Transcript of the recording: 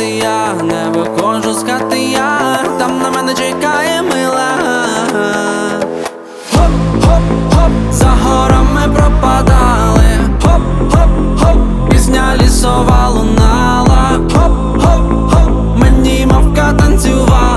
де я не виходжу з хати я, там на мене чекає мила. Хоп-хоп-хоп, за горами пропадали. Хоп-хоп-хоп, пісня лісова лунала. Хоп-хоп-хоп, мені мавка танцювала.